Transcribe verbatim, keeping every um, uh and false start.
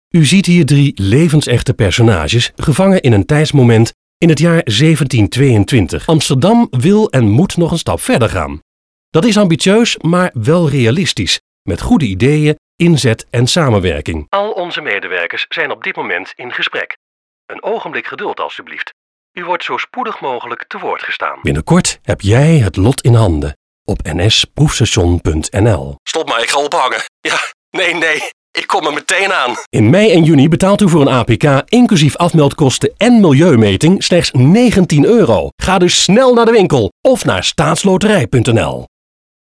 U ziet hier drie levensechte personages gevangen in een tijdsmoment in het jaar zeventien tweeëntwintig. Amsterdam wil en moet nog een stap verder gaan. Dat is ambitieus, maar wel realistisch, met goede ideeën, inzet en samenwerking. Al onze medewerkers zijn op dit moment in gesprek. Een ogenblik geduld alstublieft. U wordt zo spoedig mogelijk te woord gestaan. Binnenkort heb jij het lot in handen op n s proefstation punt n l. Stop maar, ik ga ophangen. Ja, nee, nee, ik kom er meteen aan. In mei en juni betaalt u voor een A P K inclusief afmeldkosten en milieumeting slechts negentien euro. Ga dus snel naar de winkel of naar staatsloterij punt n l.